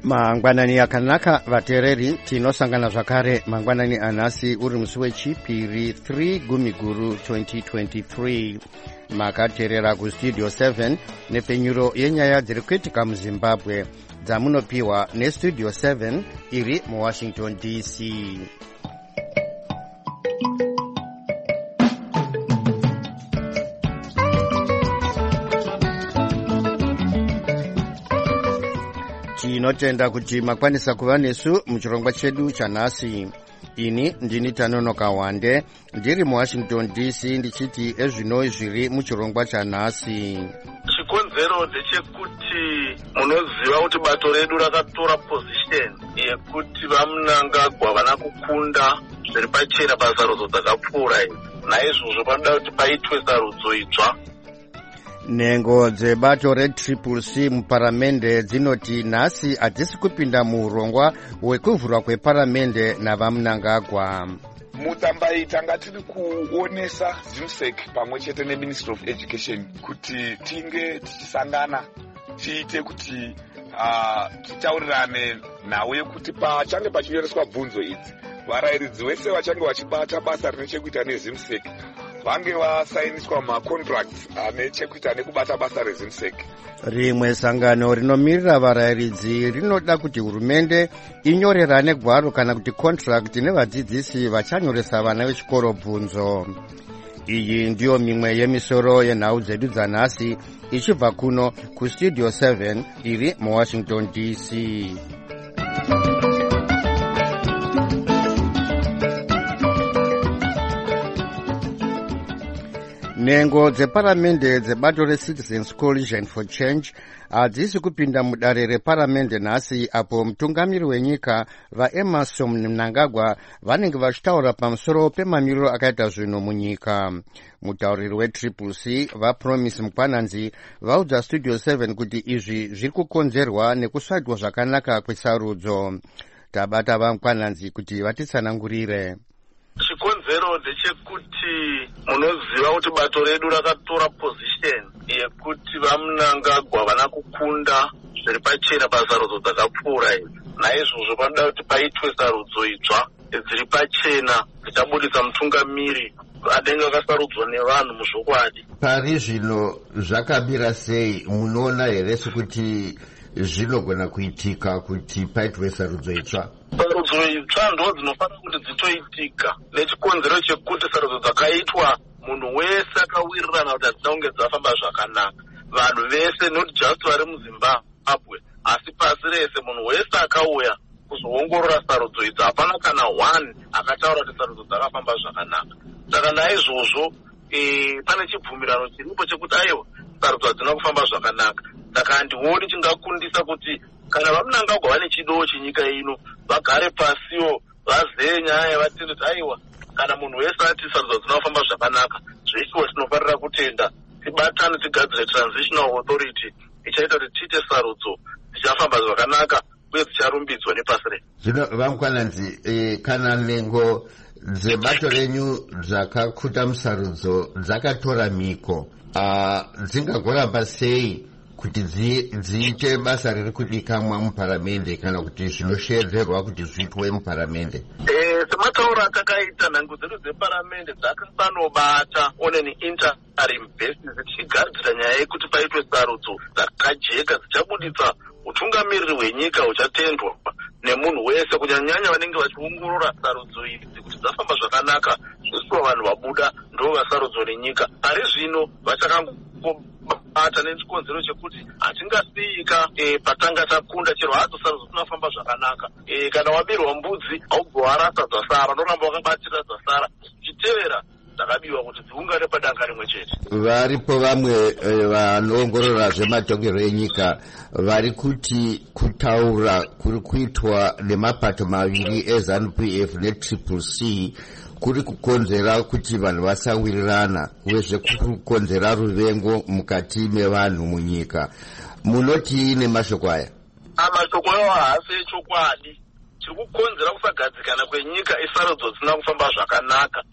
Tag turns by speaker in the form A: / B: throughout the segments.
A: Mangwanani akanaka vatereri tinosangana zvakare mangwanani anhasi uri musi wechipiri 3 Gumiguru 2023 makateerera kustudio 7 nepfenyuro yenyaya dziri kuitika muZimbabwe dzamunopiwa nestudio 7 iri muWashington DC. Tinotenda kuti makwanisa kuva nesu muchirongwa chedu chanhasi. Ini ndini Tanonoka Wande ndiri muWashington DC ndichiti ezvino zviri muchirongwa chanhasi.
B: Chikonzero ndechekuti munoziva kuti bato redu rakatora position yekuti vaMnangagwa vana kukunda zviri pachena pasarudzo dzakapfuura. Naizvozvo panoda kuti paitwe sarudzo itsva.
A: Nhengo dzebato reCCC muparamende dzinoti nhasi hadzisi kupinda muurongwa hwekuvhurwa kweparamende navaMnangagwa.
C: Mutambai tanga tiri kuonesa ZIMSEC pamwe chete neMinistry of Education kuti tinge tichisangana tiite kuti titaurirane nawo yekuti pachange pachinyoreswa bvunzo idzi varairidzi vese vachange vachibata basa rine chekuita neZIMSEC vange vasainiswa macontracts ane chekuita nekubata basa reZIMSEC.
A: Rimwe sangano rinomirira varairidzi rinoda kuti hurumende inyorerane gwaro kana kuti contract nevadzidzisi vachanyoresa vana vechikoro bvunzo. Iyi ndiyo mimwe yemisoro yenhau dzedu dzanhasi ichibva kuno kustudio 7 iri muWashington DC. Nhengo dzeparamende dzebato reCitizens Coalition for Change hadzisi kupinda mudare reparamende nhasi apo mutungamiri wenyika vaEmmerson Mnangagwa vanenge vachitaura pamusoro pemamiriro akaita zvinhu munyika. Mutauriri weCCC vaPromise Mukwananzi vaudza studio 7 kuti izvi zviri kukonzerwa nekusvaitwa zvakanaka kwesarudzo. Tabata vaMukwananzi kuti vatitsanangurire.
B: Chikonzero ndechekuti munoziva kuti bato redu rakatora position yekuti vaMnangagwa vana kukunda zviri pachena pasarudzo dzakapfuura. Naizvozvo panoda kuti paitwe sarudzo itsva dziri pachena dzichabudisa mutungamiri anenge akasarudzwa nevanhu muzvokwadi.
D: Pari zvino zvakamira sei? Munoona here sekuti zvinogona kuitika kuti paitwe sarudzo itsva?
B: Sarudzo itsva ndo dzinofanira kuti dzitoitika nechikonzero chekuti sarudzo dzakaitwa munhu wese akawirirana kuti hadzina kunge dzafamba zvakanaka. Vanhu vese not just vari muZimbabwe asi pasi rese munhu wese akauya kuzoongorora sarudzo idzi hapana kana one akataura kuti sarudzo dzakafamba zvakanaka. Saka naizvozvo pane chibvumirano chiripo chekuti aiwa sarudzo hadzina kufamba zvakanaka. Saka handioni chingakundisa kuti kana vaMnangagwa vane chido chenyika ino vagare pasiwo vazeye nyaya vatende kuti aiwa kana munhu wese ati sarudzo hadzina kufamba zvakanaka zveshuwa tinofanira kutenda tibatane tigadzire transitional authority ichaita kuti tiite sarudzo dzichafamba zvakanaka uye dzicharumbidzwa nepasi rese.
D: Zvino vaMukwananzi, kana nhengo dzebato renyu dzakakuta musarudzo dzakatora miko, dzingagoramba sei kuti dziite basa riri kudikamwa muparamende kana kuti zvinoshedzerwa kuti zviitwe muparamende?
B: Sematauro atakaita, nhango dzedu dzeparamende dzakasanobata on an interim basis dzichigadzira nyaya yekuti paitwe sarudzo dzakajeka dzichabuditsa utungamiriri hwenyika huchatendwa nemunhu wese kunyanyanya vanenge vachiongorora sarudzo idzi kuti dzafamba zvakanaka. Zvisuwa vanhu vabuda ndo vasarudzo renyika. Ari zvino vachakangobata nechikonzero chekuti hatingasiyika patanga takunda chero hadzo sarudzo dzinafamba zvakanaka. Kana wabirwa mbudzi haugorasa dzasara, unoramba wakabatira dzasara. Chitevera dzakabiwa kuti dziungane padanga rimwe chete.
D: Varipo vamwe vanoongorora zvematongero enyika vari kuti kutaura kuri kuitwa nemapato maviri eZANU-PF neCCC kuri kukonzera kuti vanhu vasawirirana uye kuri kukonzera ruvengo mukati mevanhu munyika. Munoti nemashoko aya?
B: Mashoko ayo haasi echokwadi. Chiri kukonzera kusagadzikana kwenyika isarudzo dzisina kufamba zvakanaka.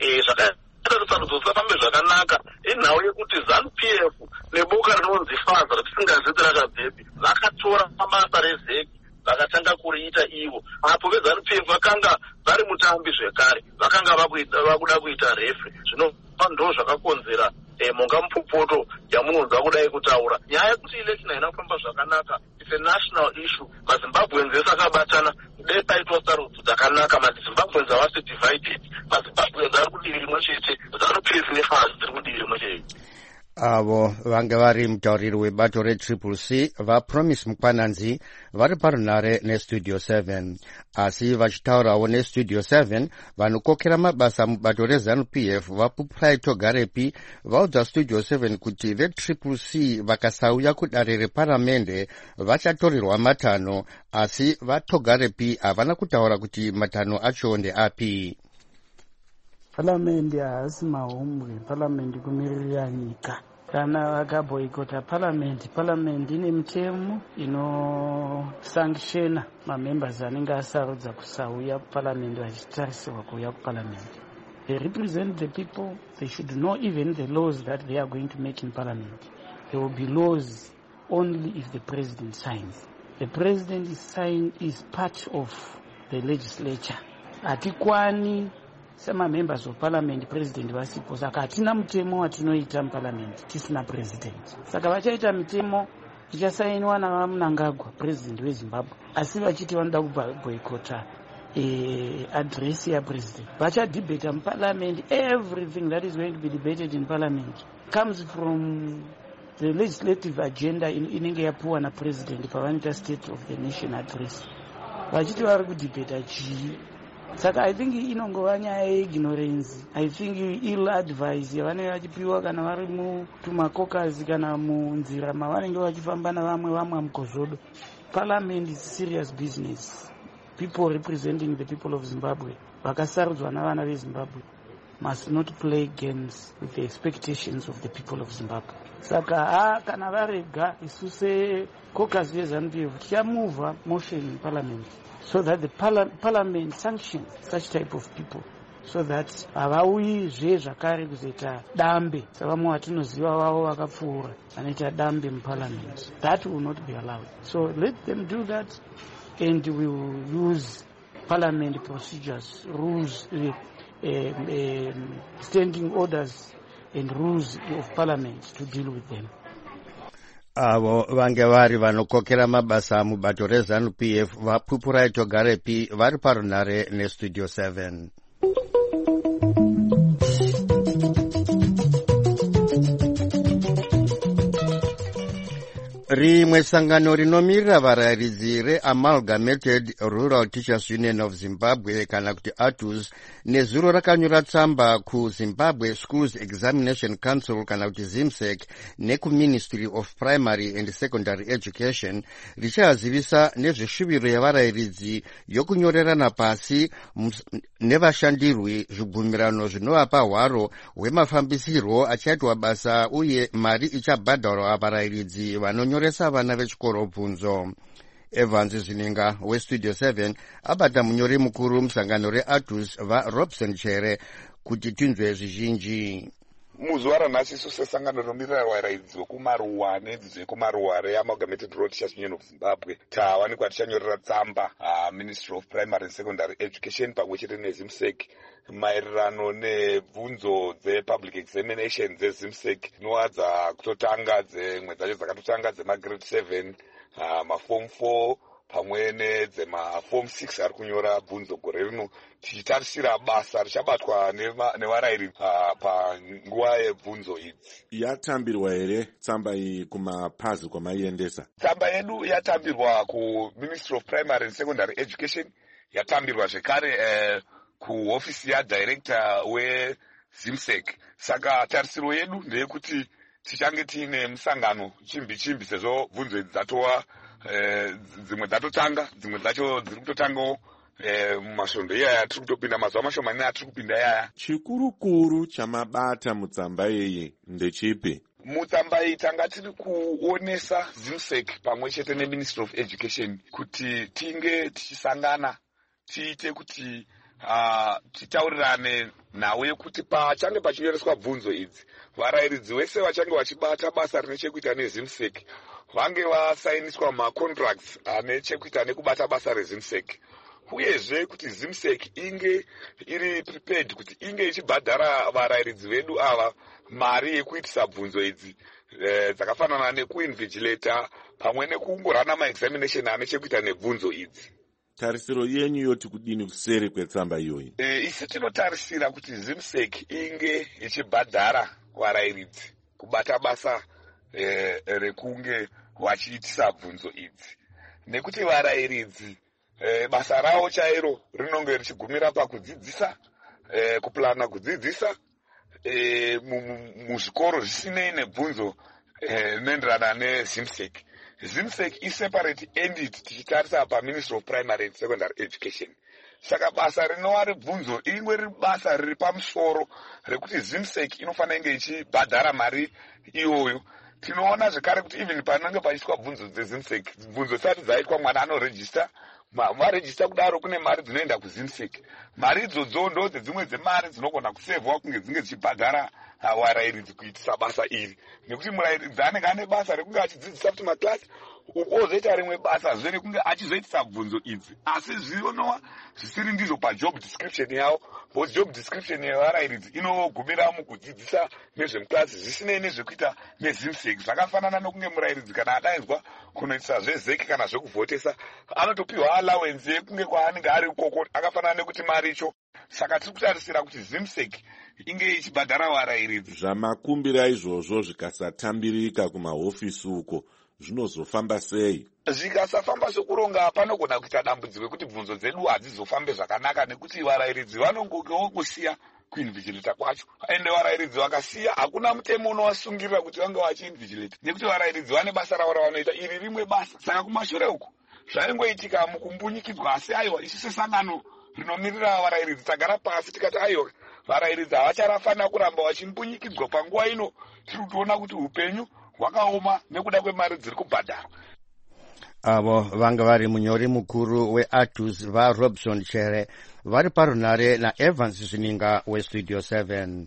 B: Sarudzo dzisafambe zvakanaka inhau yekuti ZANU-PF neboka rinonzi FAZA ratisingazviti rakabvepi vakatora mabasa rezeki vakatanga kuriita ivo. Apo veZANU-PF vakanga vari mutambi zvekare, vakanga vakuda kuita refre. Zvino ndo zvakakonzera monga mupopoto yamunonzwa kudai kutaura. Nyaya yekuti election haina kufamba zvakanaka, it's a national issue. MaZimbabweans vese akabatana, kudai paitwa sarudzo dzakanaka, maZimbabweans havasi divided. MaZimbabweans ari kudivi rimwe chete, ZANU-PF neFAS dziri kudivi rimwe chete.
A: Avo vanga vari mutauriri webato reCCC vaPromise Mukwananzi vari parunare neStudio 7. Asi vachitaurawo neStudio 7, vanokokera mabasa mubato reZANU-PF vaPupulai Togarepi vaudza Studio 7 kuti veCCC vakasauya kudare reparamende vachatorerwa matanho, asi vaTogarepi havana kutaura kuti matanho acho ndeapi.
E: Parliament haasi mahomwe, Parliament kumirira nyika. Kana vakaboyikota Parliament ine mitemo inosankshena mamembers anenge asarudza kusauya kuParliament vachitarisirwa kuuya kuParliament. They represent the people. They should know even the laws that they are going to make in Parliament. There will be laws only if the president signs. The president is part of the legislature. Atikwani sema members of Parliament president vasipo, saka hatina mutemo watinoita muParliament tisina president. Saka vachaita mitemo ichasainwa naMnangagwa president weZimbabwe, asi vachiti vanoda kuboyikota address yapresident. Vachadebata muParliament. Everything that is going to be debated in Parliament comes from the legislative agenda inenge yapuwa napresident pavanoita state of the nation address. Vachiti vari kudebata chii. Saka I think inongova nyaya yeignorance. I think ill advice yavanenge vachipiwa kana vari mutumakokazi kana munzira mavanenge vachifamba navamwe mukozodo. Parliament is serious business. People representing the people of Zimbabwe, vakasarudzwa navana veZimbabwe, must not play games with the expectations of the people of Zimbabwe. Saka kana varega isu sekokazi yeZANU-PF tichamuvha motion in Parliament so that the Parliament sanctions such type of people, so that havauyizve zvakare kuzoita dambe savamwe vatinoziva vavo vakapfuura vanoita dambe muParliament. That will not be allowed. So let them do that, and we will use Parliament procedures, rules, standing orders and rules of Parliament to deal with them.
A: Avo vange vari vanokokera mabasa mubato reZANU-PF vaPupulai Togarepi vari parunare neStudio 7. Rimwe sangano rinomirira varayiridzi reAmalgamated Rural Teachers Union of Zimbabwe kana kuti ATUS nezuro rakanyora tsamba kuZimbabwe Schools Examination Council kana kuti ZIMSEC nekuMinistry of Primary and Secondary Education richazivisa nezveshuviro yavarayiridzi yokunyorerana pasi nevashandirwi zvibvumirano zvinovapa hwaro hwemafambisirwo achaitwa basa uye mari ichabhadharwa varayiridzi vanonyoresa vana vechikoro bvunzo. Evans Zininga weStudio 7 abata munyori mukuru musangano reATUS vaRobson Chere kuti tinzwe zvizhinji.
C: Muzuva ranhasi isu sesangano rinomirira varayiridzi vekumaruwa nedzidzo yekumaruwa reAmalgamated Rural Teachers Union of Zimbabwe tawanikwa tichanyorera tsamba Ministry of Primary and Secondary Education pamwe chete neZIMSEC maererano nebvunzo dzepublic examination dzeZIMSEC dzinowadza kutotanga dzemwe dzacho dzakatotanga dzemagrade 7 maform 4 pamwe nedzemaform 6 ari kunyora bvunzo gore rino tichitarisira basa richabatwa nevarayiridzi panguva yebvunzo idzi.
F: Yatambirwa here tsamba iyi kumapazi kwamaiendesa?
C: Tsamba yedu yatambirwa kuMinistry of Primary and Secondary Education, yatambirwa zvekare kuhofisi yaDirector weZIMSEC. Saka tarisiro yedu ndeyekuti tichange tiine musangano chimbi sezvo bvunzo idzi dzatova dzimwe dzatotanga, dzimwe dzacho dziri kutotangawo mumasvondo iyaya tiri kutopinda mazuva mashomani atiri kupinda iyaya.
F: Chikurukuru chamabata mutsamba iyi ndechipi?
C: Mutsamba iyi tanga tiri kuonesa ZIMSEC pamwe chete neMinistry of Education kuti tinge tichisangana tiite kuti titaurirane nawo yekuti pachange pachinyoreswa bvunzo idzi varayiridzi vese vachange vachibata basa rine chekuita neZIMSEC vange vasainiswa macontracts ane chekuita nekubata basa rezimsec, uyezve kuti zimsec inge iri prepared kuti inge ichibhadhara varayiridzi vedu ava mari yekuitisa bvunzo idzi dzakafanana nekuinvigilata pamwe nekungorana maexamination ane chekuita nebvunzo idzi.
F: Tarisiro yenyu yoti kudini kuseri kwetsamba iyoyi?
C: Isi tinotarisira kuti zimsec inge ichibhadhara varayiridzi kubata basa rekunge vachiitisa bvunzo idzi, nekuti varayiridzi basa ravo chairo rinonge richigumira pakudzidzisa, kuplana kudzidzisa muzvikoro zvisinei nebvunzo noenderana nezimsec. Zimsec iseparate entity tichitarisa paMinistry of Primary and Secondary Education. Saka basa rinova rebvunzo ingwe riri basa riri pamusoro rekuti zimsec inofanira inge ichibhadhara mari iyoyo. Tinoona zvekare kuti even panenge pachiitwa bvunzo dzezimsec, bvunzo dzisati dzaitwa mwana anorejista, varejista kudaro kune mari dzinoenda kuzimsec. Mari idzodzo ndo dzedzimwe dzemari dzinogona kusevhwa kunge dzinge dzichibhadhara varayiridzi kuitisa basa iri, nekuti murayiridzi anenge ane basa rekunge achidzidzisa kuti maklasi ozoita rimwe basa zve rekunge achizoitisa bvunzo idzi, asi zvinowa zvisiri ndizvo pajob description yavo, because job description yevarayiridzi inogumira mukudzidzisa nezvemuklasi zvisinei nezvekuita nezimsec. Zvakafanana nokunge murayiridzi kana adaidzwa kunoitisa zvezeki kana zvekuvhotesa anotopiwa allowance yekunge kwaanenge ari ukoko akafanana nekuti mari icho. Saka tiri kutarisira kuti zimsec inge ichibhadhara varayiridzi.
F: Zvamakumbira izvozvo zvikasatambirika kumahofisi uko zvinozofamba sei?
C: Zvikasafamba sokuronga panogona kuita dambudziko rekuti bvunzo dzedu hadzizofambe zvakanaka, nekuti varayiridzi vanongokewo kusiya kuinvigilata kwacho, ende varayiridzi vakasiya hakuna mutemo unovasungirira kuti vange vachiinvigilata, nekuti varayiridzi vane basa ravo ravanoita iri rimwe basa. Saka kumashure uku zvaingoitika mukumbunyikidzwa, asi aiwa isu sesangano rinomirira varayiridzi tagara pasi tikati aiwa varayiridzi havacharafanira kuramba vachimbunyikidzwa panguva ino tiri kutoona kuti upenyu hwakaoma nekuda kwemari dziri kubhadharwa.
A: Avo vanga vari munyori mukuru weATUS vaRobson Chere vari parunare naEvans Zvininga weStudio 7.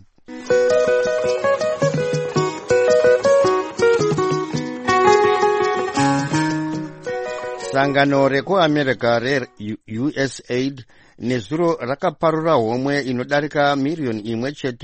A: Sangano rekuAmerica reUSAID nezuro rakaparura homwe inodarika $1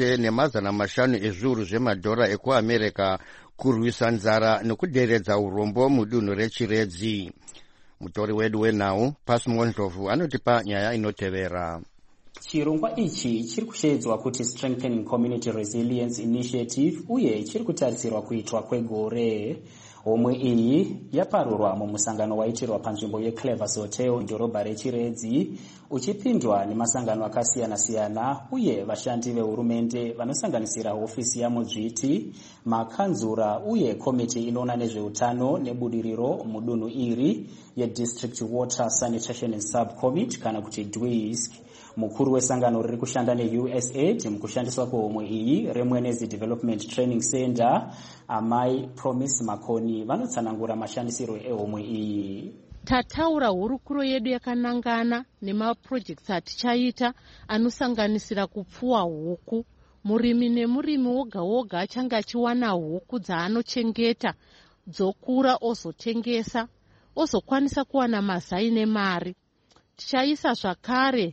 A: million ezviuru zvemadhora ekuAmerica kurwisa nzara nekuderedza urombo mudunhu rechiredzi. Mutori wedu wenhau Pasmondlovu anotipa nyaya inotevera.
G: Chirongwa ichi chiri kushedzwa kuti Strengthening Community Resilience Initiative uye chiri kutarisirwa kuitwa kwegore. Homwe iyi yaparurwa mumusangano waitirwa panzvimbo yeClevers Hotel mudhorobha rechiredzi, uchipindwa nemasangano akasiyana-siyana uye vashandi vehurumende vanosanganisira hofisi yamudzviti, makanzura uye komiti inoona nezveutano nebudiriro mudunhu iri yeDistrict Water Sanitation and Subcommit kana kuti DWISC. Mukuru wesangano riri kushanda neUSAID mukushandiswa kwehomwe iyi reMwenezi Development Training Center, Amai Promise Makoni, vanotsanangura mashandisiro ehomwe iyi.
H: Tataura hurukuro yedu yakanangana nemaprojects atichaita anosanganisira kupfuwa huku. Murimi nemurimi woga woga achange achiwana huku dzaanochengeta dzokura ozotengesa, ozokwanisa kuwana mazai nemari. Tichaisa zvakare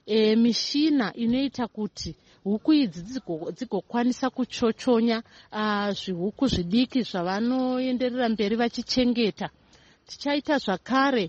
H: mishina inoita kuti huku idzi dzigokwanisa kuchochonya zvihuku zvidiki zvavanoenderera mberi vachichengeta. Tichaita zvakare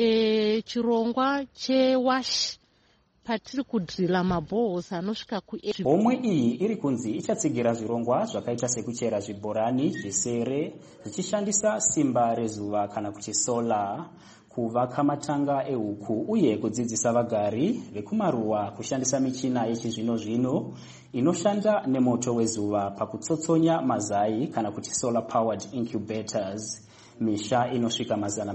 H: chirongwa chewash patiri kudrila mabohos anosvika
G: homwe iyi iri kunzi ichatsigira zvirongwa zvakaita sekuchera zvibhorani zvisere zvichishandisa simba rezuva kana kuti solar, kuvaka matanga ehuku uye kudzidzisa vagari vekumaruwa kushandisa michina yechizvino-zvino inoshanda nemoto wezuva pakutsotsonya mazai kana kuti solar powered incubators. Misha inosvika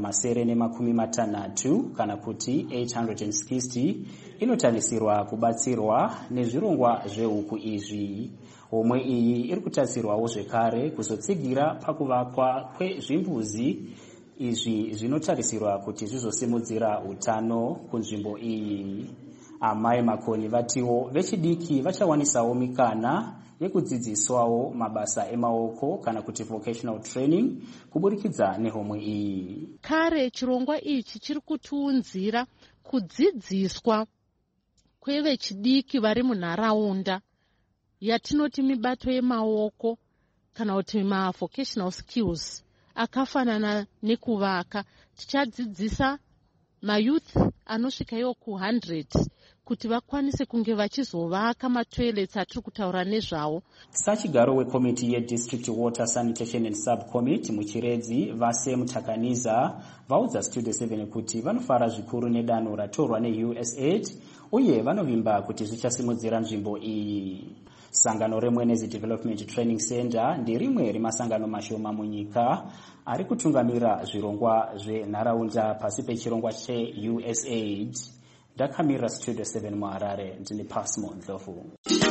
G: 960 kana kuti 860 inotarisirwa kubatsirwa nezvirongwa zvehuku izvi. Homwe iyi iri kutarisirwawo zvekare kuzotsigira pakuvakwa kwezvimbuzi. Izvi zvinotarisirwa kuti zvizosimudzira utano kunzvimbo iyi. Amai Makoni vatiwo vechidiki vachawanisawo mikana yekudzidziswawo mabasa emaoko kana kuti vocational training kuburikidza nehomwe iyi.
H: Kare chirongwa ichi chiri kutiunzira kudzidziswa kwevechidiki vari munharaunda yatinoti mibato yemaoko kana kuti ma-vocational skills akafanana nekuvaka. Tichadzidzisa mayouth anosvika iwo ku100 kuti vakwanise kunge vachizovaka matoilets atiri kutaura nezvawo.
G: Sachigaro wekomiti yedistrict water sanitation and subcommittee muchiredzi vase mutakaniza vaudza Studio 7 kuti vanofara zvikuru nedanho ratorwa neUSAID uye vanovimba kuti zvichasimudzira nzvimbo iyi. Sangano reMwenezi Development Training Center nderimwe remasangano mashoma munyika ari kutungamira zvirongwa zvenharaunda pasi pechirongwa cheUSAID. Ndakamira Studio 7 muHarare, ndini Pasmo Ndlovu.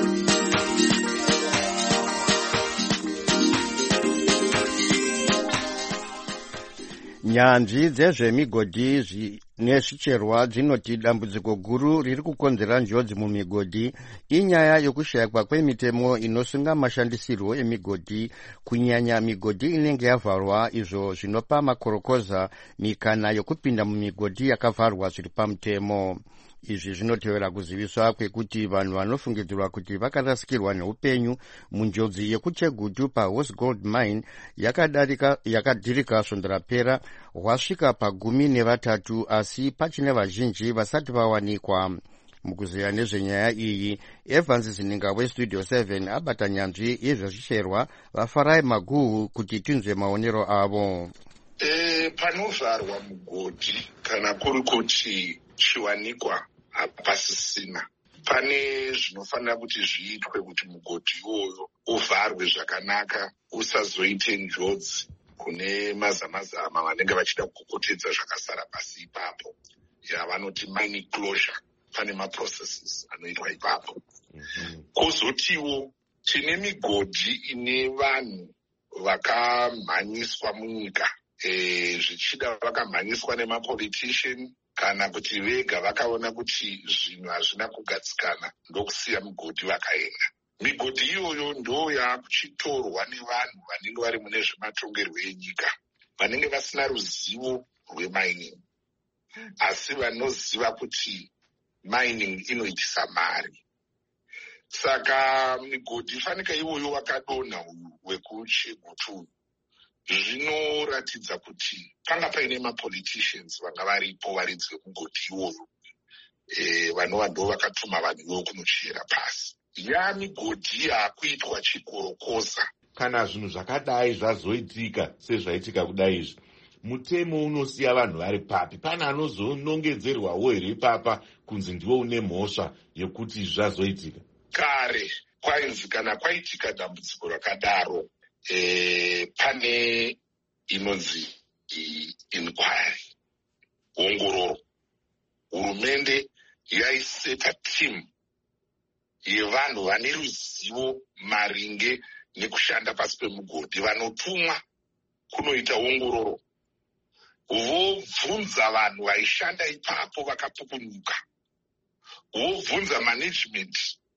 A: Nyanzvi dzezvemigodhi nezvicherwa dzinoti dambudziko guru riri kukonzera njodzi mumigodhi inyaya yokushayikwa kwemitemo inosunga mashandisirwo emigodhi, kunyanya migodhi inenge yavharwa, izvo zvinopa makorokoza mikana yokupinda mumigodhi yakavharwa zviri pamutemo. Izvi zvinotevera kuziviswa kwekuti vanhu vanofungidzirwa kuti vakarasikirwa neupenyu munjodzi yekuchegutu paHosi Gold Mine yakadhirika svondo rapera hwasvika pa13, asi pachine vazhinji vasati vawanikwa. Mukuziya nezvenyaya iyi, Evans Zininga weStudio 7 abata nyanzvi yezvezvicherwa vaFarai Maguhu kuti tinzwe maonero avo.
C: Panovharwa mugodhi kana kuri kuti chiwanikwa hapasisina, pane zvinofanira kuti zviitwe kuti mugodhi iwoyo uvharwe zvakanaka, usazoite njodzi kune mazamazama vanenge vachida kukokotedza zvakasara pasi ipapo. Vanoti mining closure, pane maprocesses anoitwa ipapo. Kozotiwo tine migodhi ine vanhu vakamhanyiswa munyika, zvichida vakamhanyiswa nemapolitician kana kuti vega vakaona kuti zvinhu hazvina kugadzikana ndokusiya migodhi vakaenda. Migodhi iyoyo ndo yakuchitorwa nevanhu vanenge vari mune zvematongerwo enyika, vanenge vasina ruzivo rwemining, asi vanoziva kuti mining inoitisa mari. Saka migodhi ifanika iwoyo wakadonha uyu wekuchegutu zvinoratidza kuti panga paine mapoliticians vanga varipo varidzi vemugodhi iwoyo, vanova ndo vakatuma vanhu ivo kunochera pasi. Migodhi yakuitwa chikorokoza.
F: Kana zvinhu zvakadai zvazoitika sezvaitika kudai izvi, mutemo unosiya vanhu vari papi? Pane anozonongedzerwawo here ipapa kunzi ndiwo une mhosva yekuti zvazoitika?
C: Kare kwainzi kana kwaitika dambudziko rakadaro, pane inonzi inquiry, ongororo. Hurumende yaiseta timu yevanhu vane ruzivo maringe nekushanda pasi pemugodhi, vanotumwa kunoita ongororo, vobvunza vanhu vaishanda ipapo vakapukunyuka, vobvunza management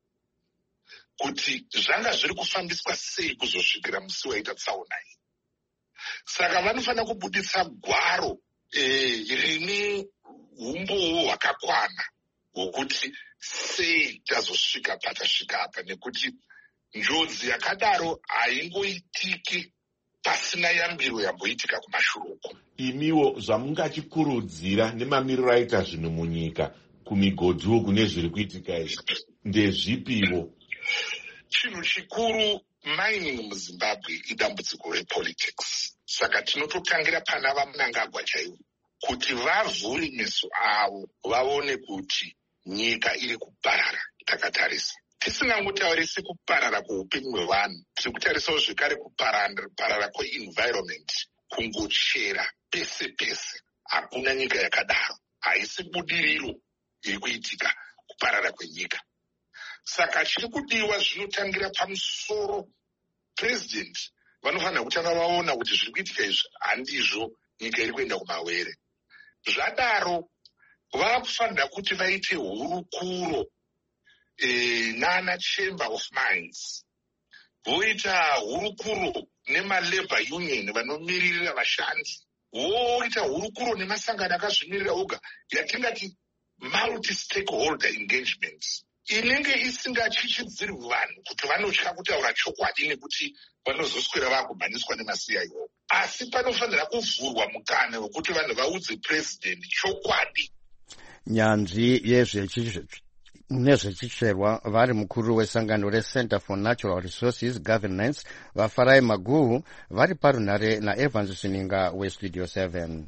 C: kuti zvanga zviri kufambiswa sei kuzosvikira musi waita tsaona iyi. Saka vanofanira kubuditsa gwaro rine umbowo hwakakwana hwokuti sei tazosvika patasvika apa, nekuti njodzi yakadaro haingoitiki pasina yambiro yamboitika kumashure uko.
F: Imiwo zvamungachikurudzira nemamiriro aita zvinhu munyika kumigodhi uku nezviri kuitika izvi ndezvipiwo?
C: Chinhu chikuru, mining muZimbabwe idambudziko repolitics. Saka tinototangira pana vaMnangagwa chaivo kuti vavhure meso avo vaone kuti nyika iri kuparara. Takatarisa tisingangotarisi kuparara kweupenyu hwevanhu, tiri kutarisawo zvekare kuparara kweenvironment, kungochera pese pese. Hakuna nyika yakadaro, haisi budiriro iri kuitika, kuparara kwenyika. Saka chiri kudiwa zvinotangira pamusoro. President vanofanira kutanga vaona kuti zviri kuitika izvi handizvo nyika iri kuenda kumawere. Zvadaro vakufanira kuti vaite hurukuro nana chamber of mines, voita hurukuro nemalabor union vanomiririra vashandi, voita hurukuro nemasangano akazvimirira oga yatingati multi-stakeholder engagements, inenge isingachichidzirwi vanhu kuti vanotya kutaura chokwadi nekuti vanozoswera vakumhaniswa nemaCIO. Asi panofanira kuvhurwa mukana wekuti vanhu vaudze president chokwadi.
A: Nyanzvi nezvechicherwa vari mukuru wesangano reCenter for Natural Resources Governance vafarai Maguhu vari parunhare naEvans Sininga weStudio 7.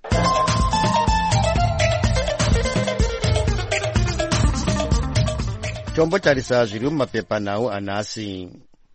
A: Tombotarisa zviri mumapepa nhau anhasi.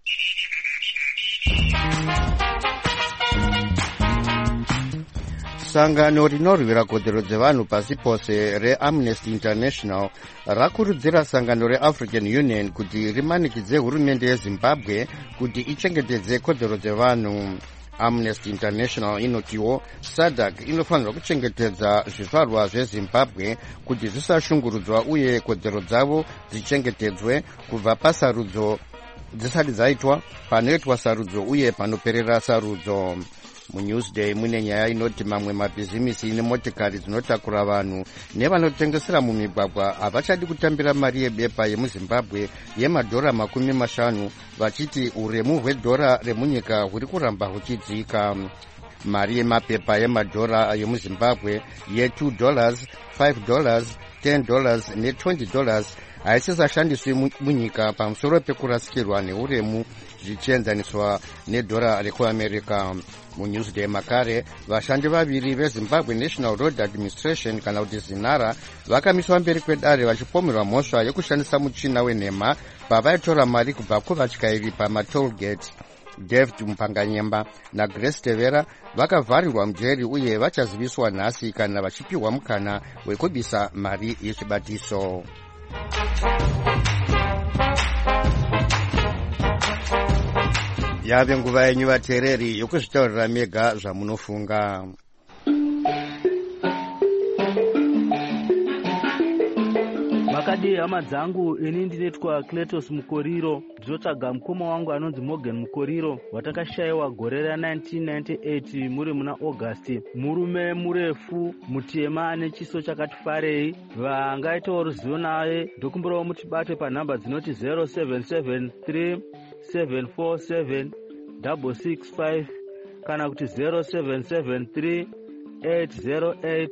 A: Sangano rinorwira kodzero dzevanhu pasi pose reAmnesty International rakurudzira sangano reAfrican Union kuti rimanikidze hurumende yeZimbabwe kuti ichengetedze kodzero dzevanhu. Amnesty International inotiwo SADC inofanirwa kuchengetedza zvizvarwa zveZimbabwe kuti zvisashungurudzwa uye kodzero dzavo dzichengetedzwe kubva pasarudzo dzisati dzaitwa, panoitwa sarudzo uye panoperera sarudzo. MuNewsDay mune nyaya inoti mamwe mabhizimisi nemotikari dzinotakura vanhu nevanotengesera mumigwagwa havachadi kutambira mari yebepa yemuZimbabwe yemadhora 50 vachiti uremu hwedhora remunyika huri kuramba huchidzika. Mari yemapepa yemadhora yemuZimbabwe ye$2, $5, $10 ne$20 haisisashandiswi munyika pamusoro pekurasikirwa neuremu zvichienzaniswa nedhora rekuAmerica. MuNewsDay makare vashandi vaviri veZimbabwe National Road Administration kana kuti ZINARA vakamiswa mberi kwedare vachipomerwa mhosva yekushandisa muchina wenhema pavaitora mari kubva kuvatyairi pamatollgate. David Mpanganyemba naGrace Tevera vakavharirwa mujeri uye vachaziviswa nhasi kana vachipiwa mukana wekubisa mari yechibatiso. Yave nguva yenyu vateereri yokuzvitaurira mega zvamunofunga.
I: Makadi hama dzangu, ini ndinetwa Cletus Mukoriro, ndinotsvaga mukoma wangu anonzi Morgan Mukoriro watakashayiwa gore ra1998 muri muna August. Murume murefu, mutema ane chiso chakati farei. Vangaitawo ruzivo naye ndokumbirawo mutibate panhamba dzinoti 0773 747 665 kana kuti 0773 808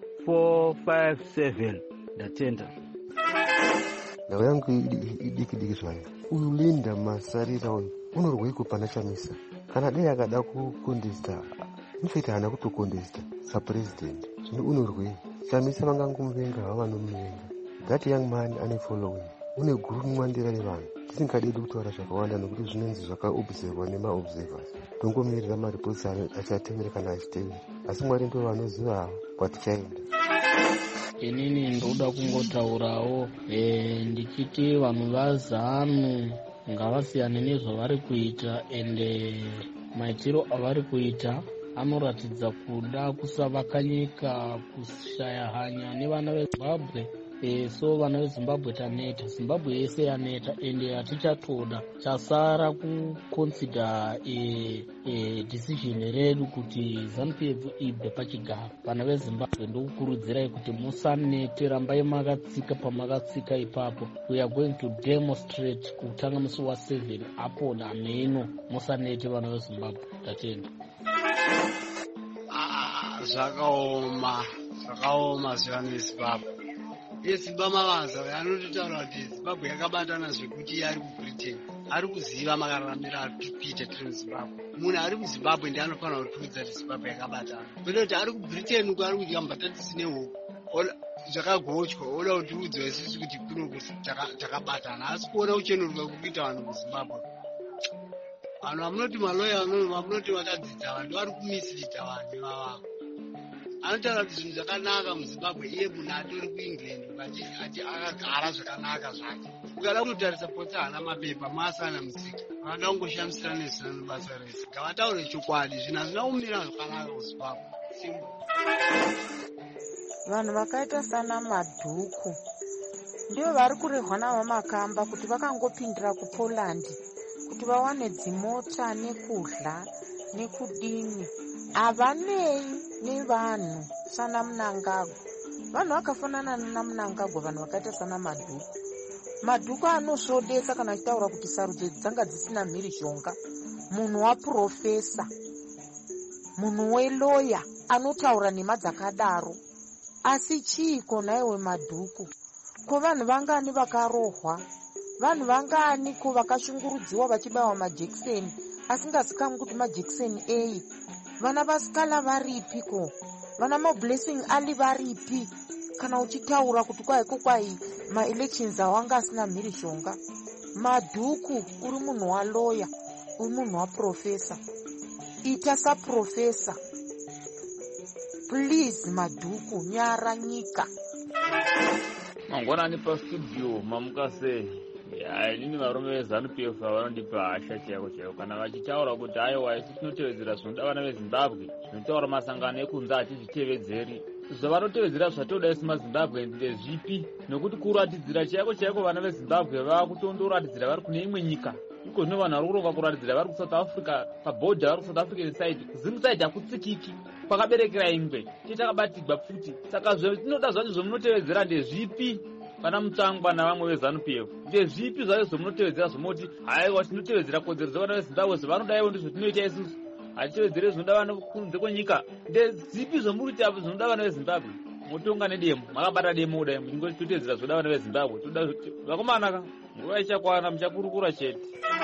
I: 457. Ndatenda.
J: Ndau yangu idiki zvayo. Uyu Linda Masarira uyu unorweko pana Chamisa. Kana dai akada kukondesta, nifete hana kutokondesta sapresident. Zvino unorwe. Chamisa vangangumuvenga havanomuvenga. That young man ane following. Une guru mwandira revanhu. Tisingadi kutaura zvakawanda nokuti zvinonzi zvakaobservwa nemaobservers. Tongomirira maripotsi achatevera kana achitevera. Asi Mwari ndiwo vanoziva kwatichaenda.
K: Inini ndoda kungotaurawo ndichiti vanhu vaZANU ngavasiyane nezvavari kuita ende maitiro avari kuita anoratidza kuda kusavaka nyika, kushaya hanya nevana veZimbabwe. So vana veZimbabwe taneta, Zimbabwe yese yaneta ende hatichatoda. Chasara kuconsider decision redu kuti ZANU-PF ibve pachigaro. Vana veZimbabwe ndokukurudzirai kuti musanete, rambai makatsika pamakatsika ipapo. We are going to demonstrate kutanga musi wa7 apo nameno. Musanete vana veZimbabwe. Tatenda.
L: Zvakaoma zvivana veZimbabwe. Zimbabwe mavanza anototaura kuti Zimbabwe yakabatana zvekuti ari kuBritain. Ari kuziva makararamira ari kuPeter tiri muZimbabwe. Munhu ari muZimbabwe ndiye anofanira kutiudza kuti Zimbabwe yakabatana. Kwete kuti ari kuBritain uko ari kuti kambatatisi nehuku. Zvakagotywa, oda kutiudza isusu kuti kunoku takabatana. Asi kuona kuchenuruka kukuita vanhu muZimbabwe. Vanhu vamunoti maloya, vamunoti vakadzidza vanhu vari kumisirita vanhu ivava. Anotaura kuti zvinhu zvakanaka muZimbabwe, iye munhu atori kuEngland akagara zvakanaka zvake. Ukada kunotarisa poti hana mapepa masana musika. Vanoda kungoshamisira nezvina nebasa rese. Ngavataure chokwadi, zvinhu hazvina kumira zvakanaka muZimbabwe.
M: vanhu vakaita sana Madhuku ndio vari kurehwa navamakamba kuti vakangopindira kuPoland kuti vawane dzimota nekudla nekudini. Havanei nevanhu sana Mnangagwa. Vanhu vakafanana naMnangagwa, vanhu vakaita sana Madhuku. Madhuku anosvodesa kana achitaura kuti sarudzo dzanga dzisina mhirizhonga. Munhu waprofesa, munhu weloya anotaura nhema dzakadaro. Asi chiiko naiwe Madhuku? Ko vanhu vangani vakarohwa? Vanhu vangani ko vakashungurudziwa vachibawa majekiseni asingazikamwi kuti majekiseni ei? Vana vasikala varipiko? Vana mablessing ali varipi? Kana uchitaura kuti kwaiko kwai maelections awanga asina mhirizhonga. Madhuku uri munhu waloya, uri munhu waprofesa. Ita saprofesa. Please Madhuku, nyara nyika.
N: Mangwanani pastudio mamuka sei? Inini varume veZANU-PF vanondipa hasha chaiko chaiko kana vachitaura kuti aiwa isi tinotevedzera zvinoda vana veZimbabwe, zvinotaura masangano ekunze hatizvitevedzeri. Zvavanotevedzera zvatoda isi maZimbabwe ndezvipi? Nokuti kuratidzira chaiko chaiko vana veZimbabwe vakutondoratidzira vari kune imwe nyika. Iko zvino vanhu vari kuronga kuratidzira vari kuSouth Africa, pabhodha vari kuSouth African side. Kuzimu side hakutsikiki, kwakaberekera ingwe, titakabatigwa futi. Saka zvinoda zvacho zvomunotevedzera ndezvipi? Kana Mutsangwa navamwe veZANU-PF ndezvipi zvayo zvomunotevedzera zvomoti haiwa tinotevedzera kodzero dzevana veZimbabwe zvavanodaiwo ndizvo tinoita isusu, hatitevedzere zvinoda vana kunze kwenyika? Ndezipi zvomuriti apo zvinoda vana veZimbabwe? Motonga nedemo, makabata demo kudai muchingoti totevedzera zvinoda vana veZimbabwe. Toda vakomana nguva ichakwana muchakurukura chete.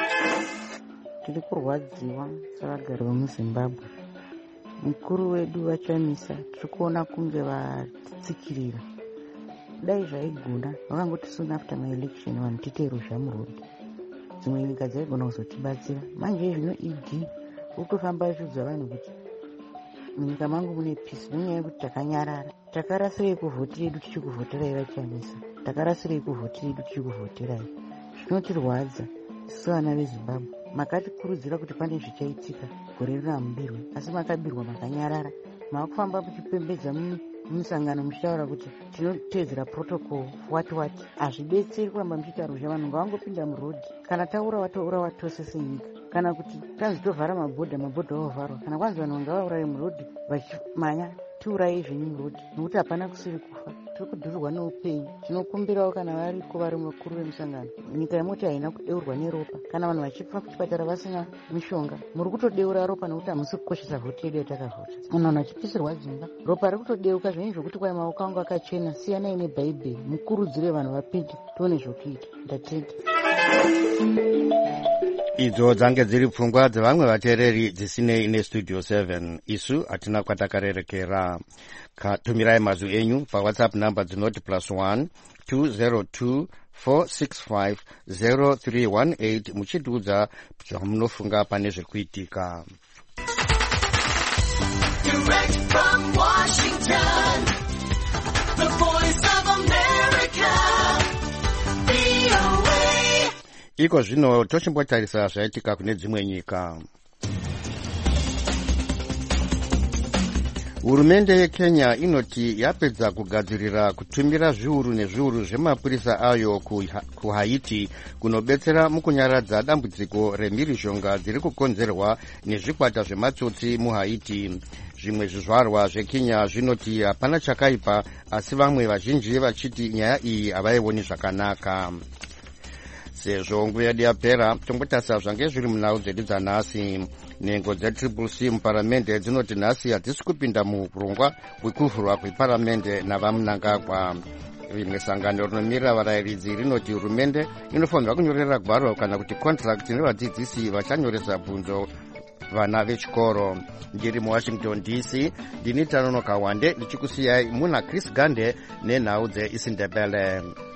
O: Tiri kurwadziwa savagari vemuZimbabwe. Mukuru wedu vaChamisa tiri kuona kunge vatitsikirira. Dai zvaigona vakangoti soon after my election vanhu tiite ruzhamurodi, dzimwe nyika dzaigona kuzotibatsira. Manje zvino ED ukutofamba achudza vanhu kuti munyika mangu mune peace nenyaya yekuti takanyarara. Takarasirei kuvhoti yedu tichikuvhoterai vaChamisa? Takarasirei kuvhoti yedu tichikuvhoterai? Zvinotirwadza isu vana veZimbabwe. Makatikurudzira kuti pane zvichaitika gore rino hamubirwe, asi makabirwa makanyarara. Makufamba muchipembedza mumusangano muchitaura kuti tinotevedzera protocol wati. Hazvidetseri kuramba muchitaruzha vanhu ngavangopinda murodhi. Kana taura watose senyika. Kana kuti tanzi tovhara mabhodha ovharwa. Kana kwanzi vanhu ngavauraye murodhi vachimanya tiuraye zvenyu murodhi, nokuti hapana kusiri kufa. Tiri kudhurirwa neupenyu. Tinokumbirawo kana variko vari vakuru vemusangano, nyika yemoti haina kudeurwa neropa. Kana vanhu vachifa kuchipatara vasina mishonga, muri kutodeura ropa nokuti hamusi kukoshesa vhoti yedu yatakavhota. Vanhu vachipisirwa dzimba, ropa riri kutodeuka zvenyu zvokuti kwai maoko angu akachena. Siyanai neBhaibheri, mukurudzire vanhu vapinde tione zvokuita. Ndatenda.
A: Idzo dzange dziri pfungwa dzevamwe vateereri dzisinei neStudio 7. Isu hatina kwatakarerekera. Tumirai mazwi enyu paWhatsApp namba dzinoti +1 202 465 0318 muchitiudza zvamunofunga pane zvekuitika. Direct from Washington, the voice of America, VOA. Iko zvino tochimbotarisa zvaitika kune dzimwe nyika. Hurumende yeKenya inoti yapedza kugadzirira kutumira zviuru nezviuru zvemapurisa ayo kuHaiti kunobetsera mukunyaradza dambudziko remhirizhonga dziri kukonzerwa nezvikwata zvematsotsi muHaiti. Zvimwe zvizvarwa zveKenya zvinoti hapana chakaipa, asi vamwe vazhinji vachiti nyaya iyi havaioni zvakanaka. Sezvo nguva yedu yapera, tombotarisa zvange zviri munhau dzedu dzanhasi. Nhengo dzeCCC muparamende dzinoti nhasi hadzisi kupinda muurongwa hwekuvhurwa kweparamende navaMnangagwa. Rimwe sangano rinomirira varayiridzi rinoti hurumende inofanirwa kunyorera gwaro kana kuti contract nevadzidzisi vachanyoresa bvunzo vana vechikoro. Ndiri muWashington DC, ndini Tanonoka Wande ndichikusiyai muna Chris Gande nenhau dzeIsindebele.